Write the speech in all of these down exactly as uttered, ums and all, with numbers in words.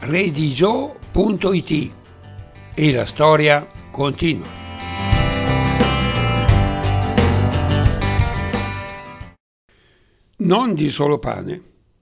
redigio punto it e la storia continua. Non di solo pane.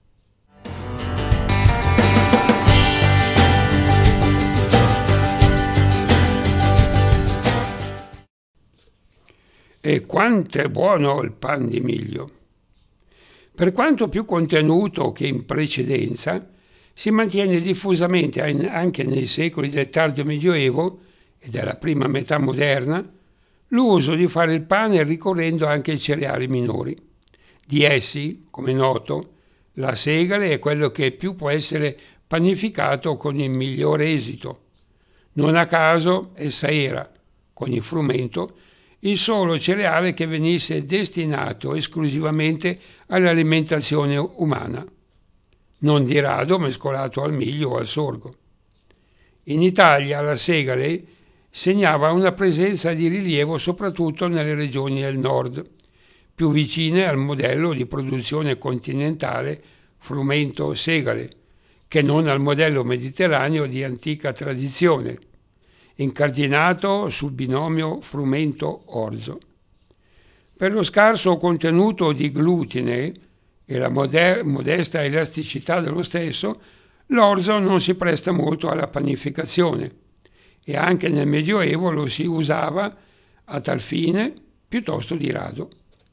E quanto è buono il pan di miglio! Per quanto più contenuto che in precedenza, si mantiene diffusamente anche nei secoli del tardo Medioevo e della prima metà moderna l'uso di fare il pane ricorrendo anche ai cereali minori. Di essi, come noto, la segale è quello che più può essere panificato con il migliore esito. Non a caso essa era, con il frumento, il solo cereale che venisse destinato esclusivamente all'alimentazione umana, non di rado mescolato al miglio o al sorgo. In Italia la segale segnava una presenza di rilievo soprattutto nelle regioni del nord, più vicine al modello di produzione continentale frumento-segale, che non al modello mediterraneo di antica tradizione, incardinato sul binomio frumento-orzo. Per lo scarso contenuto di glutine e la moder- modesta elasticità dello stesso, l'orzo non si presta molto alla panificazione e anche nel Medioevo lo si usava a tal fine piuttosto di rado.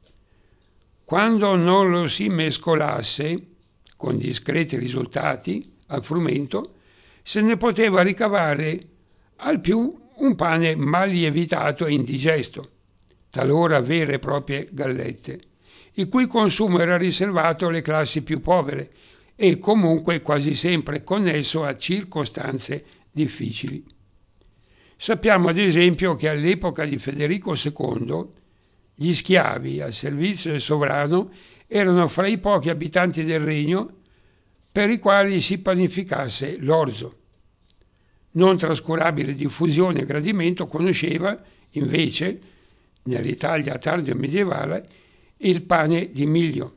Quando non lo si mescolasse, con discreti risultati, al frumento, se ne poteva ricavare al più un pane mal lievitato e indigesto, talora vere e proprie gallette, il cui consumo era riservato alle classi più povere e comunque quasi sempre connesso a circostanze difficili. Sappiamo ad esempio che all'epoca di Federico secondo gli schiavi al servizio del sovrano erano fra i pochi abitanti del regno per i quali si panificasse l'orzo. Non trascurabile diffusione e gradimento conosceva, invece, nell'Italia tardo medievale, il pane di miglio.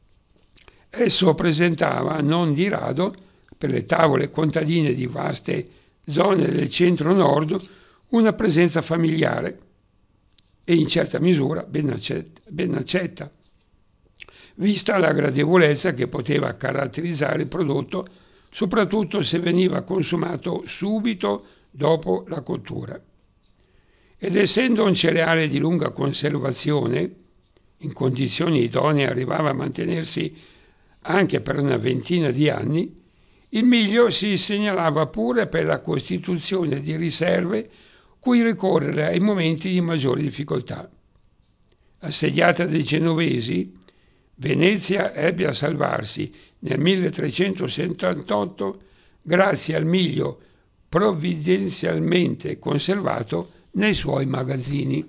Esso presentava, non di rado, per le tavole contadine di vaste zone del centro-nord, una presenza familiare e in certa misura ben accetta, ben accetta, vista la gradevolezza che poteva caratterizzare il prodotto, soprattutto se veniva consumato subito dopo la cottura. Ed essendo un cereale di lunga conservazione, in condizioni idonee arrivava a mantenersi anche per una ventina di anni, il miglio si segnalava pure per la costituzione di riserve cui ricorrere ai momenti di maggiore difficoltà. Assediata dai genovesi, Venezia ebbe a salvarsi nel milletrecentosettantotto grazie al miglio provvidenzialmente conservato nei suoi magazzini.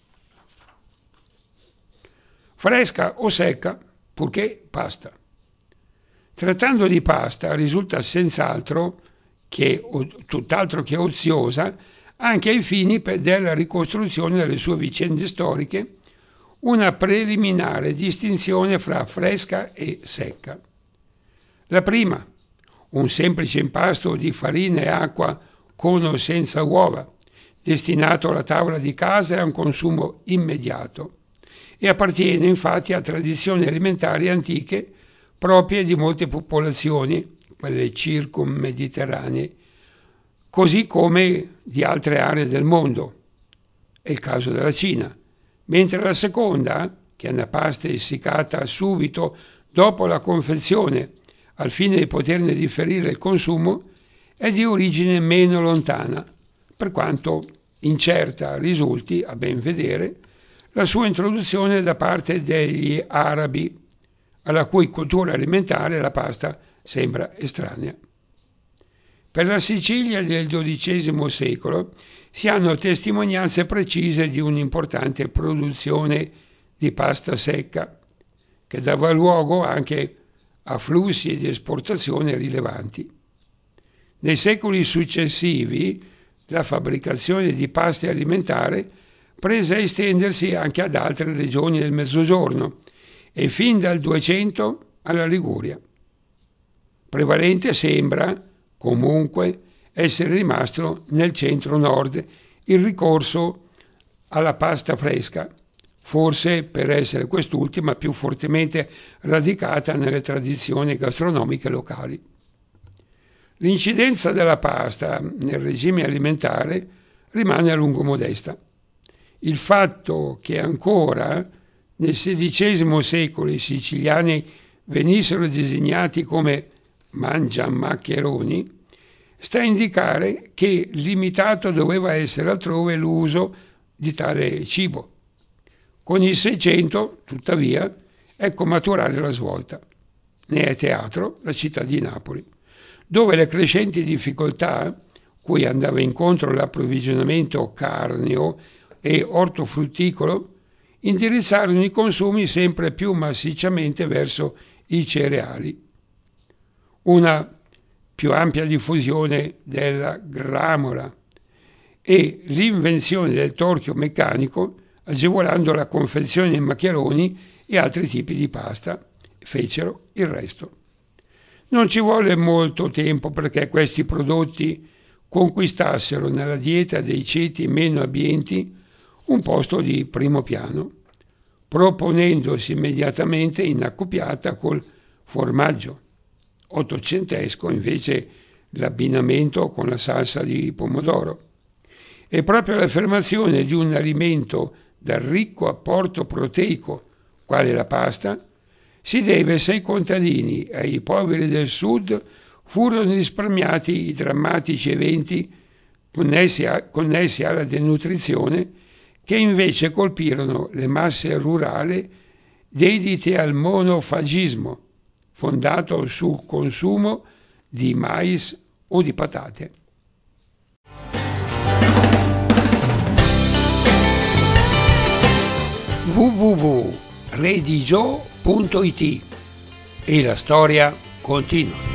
Fresca o secca, purché pasta. Trattando di pasta risulta senz'altro che, tutt'altro che oziosa, anche ai fini della ricostruzione delle sue vicende storiche, una preliminare distinzione fra fresca e secca. La prima, un semplice impasto di farina e acqua con o senza uova, destinato alla tavola di casa e a un consumo immediato, e appartiene infatti a tradizioni alimentari antiche proprie di molte popolazioni, quelle circummediterranee, così come di altre aree del mondo, è il caso della Cina, mentre la seconda, che è una pasta essiccata subito dopo la confezione al fine di poterne differire il consumo, è di origine meno lontana, per quanto incerta risulti, a ben vedere, la sua introduzione da parte degli arabi, alla cui cultura alimentare la pasta sembra estranea. Per la Sicilia del dodicesimo secolo si hanno testimonianze precise di un'importante produzione di pasta secca, che dava luogo anche a flussi di esportazione rilevanti. Nei secoli successivi la fabbricazione di paste alimentari prese a estendersi anche ad altre regioni del Mezzogiorno e fin dal duecento alla Liguria. Prevalente sembra, comunque essere rimasto nel centro-nord il ricorso alla pasta fresca, forse per essere quest'ultima più fortemente radicata nelle tradizioni gastronomiche locali. L'incidenza della pasta nel regime alimentare rimane a lungo modesta. Il fatto che ancora nel sedicesimo secolo i siciliani venissero designati come mangiamaccheroni sta a indicare che limitato doveva essere altrove l'uso di tale cibo. Con il Seicento, tuttavia, ecco maturare la svolta. Ne è teatro la città di Napoli, dove le crescenti difficoltà cui andava incontro l'approvvigionamento carneo e ortofrutticolo indirizzarono i consumi sempre più massicciamente verso i cereali. Una più ampia diffusione della gramola e l'invenzione del torchio meccanico, agevolando la confezione di maccheroni e altri tipi di pasta, fecero il resto. Non ci volle molto tempo perché questi prodotti conquistassero nella dieta dei ceti meno abbienti un posto di primo piano, proponendosi immediatamente in accoppiata col formaggio. Ottocentesco invece l'abbinamento con la salsa di pomodoro. E proprio l'affermazione di un alimento dal ricco apporto proteico, quale la pasta, si deve se ai contadini e ai poveri del sud furono risparmiati i drammatici eventi connessi, a, connessi alla denutrizione che invece colpirono le masse rurali dedite al monofagismo, fondato sul consumo di mais o di patate. w w w punto redigio punto it e la storia continua.